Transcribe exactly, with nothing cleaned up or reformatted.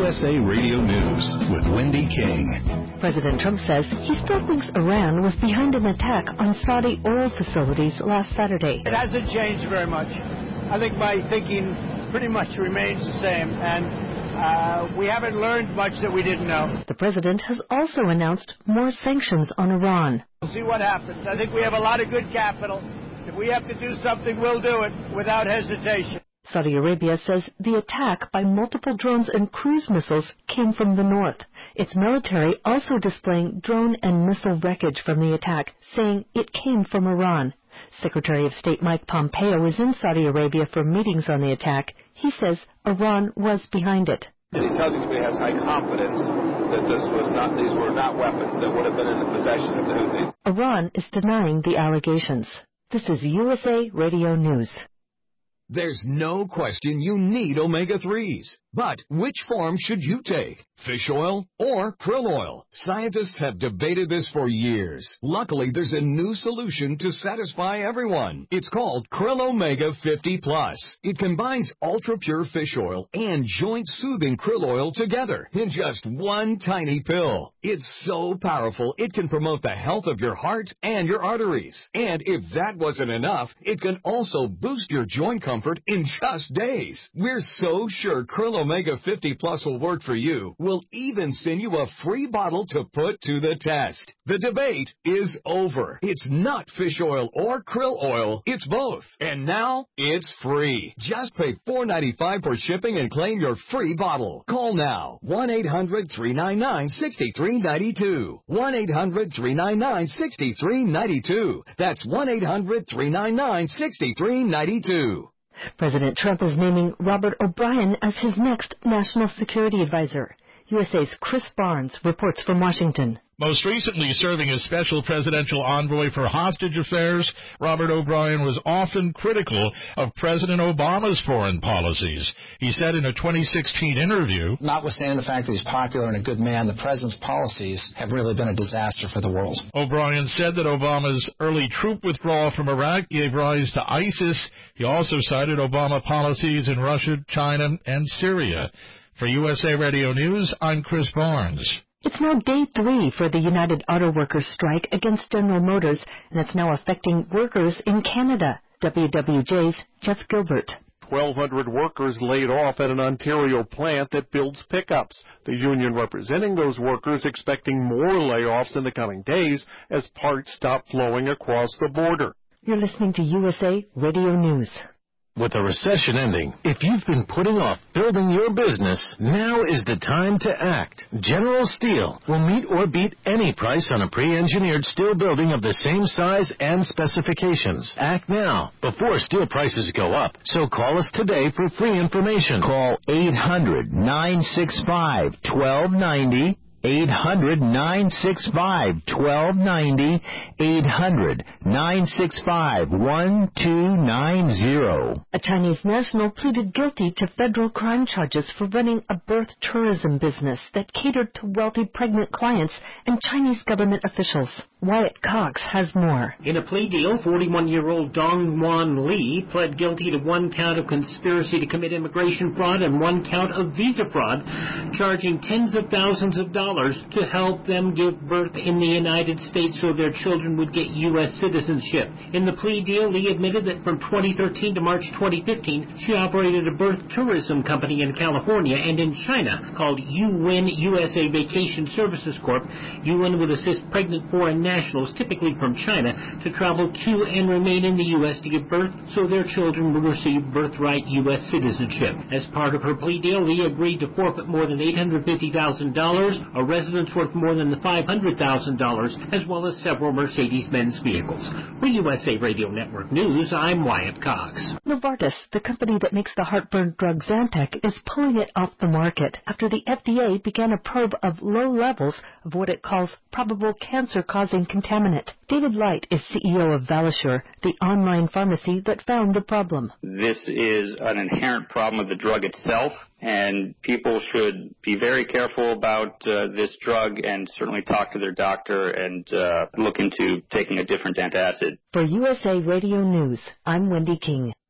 S A Radio News with Wendy King. President Trump says he still thinks Iran was behind an attack on Saudi oil facilities last Saturday. It hasn't changed very much. I think my thinking pretty much remains the same, and uh, we haven't learned much that we didn't know. The president has also announced more sanctions on Iran. We'll see what happens. I think we have a lot of good capital. If we have to do something, we'll do it without hesitation. Saudi Arabia says the attack by multiple drones and cruise missiles came from the north. Its military also displaying drone and missile wreckage from the attack, saying it came from Iran. Secretary of State Mike Pompeo is in Saudi Arabia for meetings on the attack. He says Iran was behind it. The intelligence community has high confidence that this was not; these were not weapons that would have been in the possession of the Houthis. Iran is denying the allegations. This is U S A Radio News. There's no question you need omega threes. But which form should you take? Fish oil or krill oil? Scientists have debated this for years. Luckily, there's a new solution to satisfy everyone. It's called Krill Omega fifty plus. It combines ultra-pure fish oil and joint-soothing krill oil together in just one tiny pill. It's so powerful, it can promote the health of your heart and your arteries. And if that wasn't enough, it can also boost your joint comfort in just days. We're so sure Krill Omega fifty plus will work for you. We'll even send you a free bottle to put to the test. The debate is over. It's not fish oil or krill oil. It's both. And now it's free. Just pay four dollars and ninety-five cents for shipping and claim your free bottle. Call now. one eight hundred three nine nine six three nine two. one eight hundred three nine nine six three nine two. That's one eight hundred three nine nine six three nine two. President Trump is naming Robert O'Brien as his next national security advisor. U S A's Chris Barnes reports from Washington. Most recently serving as special presidential envoy for hostage affairs, Robert O'Brien was often critical of President Obama's foreign policies. He said in a twenty sixteen interview, "Notwithstanding the fact that he's popular and a good man, the president's policies have really been a disaster for the world." O'Brien said that Obama's early troop withdrawal from Iraq gave rise to ISIS. He also cited Obama policies in Russia, China, and Syria. For U S A Radio News, I'm Chris Barnes. It's now day three for the United Auto Workers strike against General Motors, and it's now affecting workers in Canada. W W J's Jeff Gilbert. twelve hundred workers laid off at an Ontario plant that builds pickups. The union representing those workers expecting more layoffs in the coming days as parts stop flowing across the border. You're listening to U S A Radio News. With the recession ending, if you've been putting off building your business, now is the time to act. General Steel will meet or beat any price on a pre-engineered steel building of the same size and specifications. Act now, before steel prices go up. So call us today for free information. Call eight hundred nine six five one two nine zero. eight hundred nine six five one two nine zero. eight hundred nine six five one two nine zero. A Chinese national pleaded guilty to federal crime charges for running a birth tourism business that catered to wealthy pregnant clients and Chinese government officials. Wyatt Cox has more. In a plea deal, forty-one-year-old Dong Wan Lee pled guilty to one count of conspiracy to commit immigration fraud and one count of visa fraud, charging tens of thousands of dollars to help them give birth in the United States so their children would get U S citizenship. In the plea deal, Lee admitted that from twenty thirteen to March twenty fifteen, she operated a birth tourism company in California and in China called U-Win U S A Vacation Services Corp. U-Win would assist pregnant foreign nationals, typically from China, to travel to and remain in the U S to give birth so their children would receive birthright U S citizenship. As part of her plea deal, Lee agreed to forfeit more than eight hundred fifty thousand dollars, a residence worth more than five hundred thousand dollars, as well as several Mercedes-Benz vehicles. For U S A Radio Network News, I'm Wyatt Cox. Novartis, the company that makes the heartburn drug Zantac, is pulling it off the market after the F D A began a probe of low levels of what it calls probable cancer-causing contaminant. David Light is C E O of Valisure, the online pharmacy that found the problem. This is an inherent problem of the drug itself, and people should be very careful about uh, this drug and certainly talk to their doctor and uh, look into taking a different antacid. For U S A Radio News, I'm Wendy King.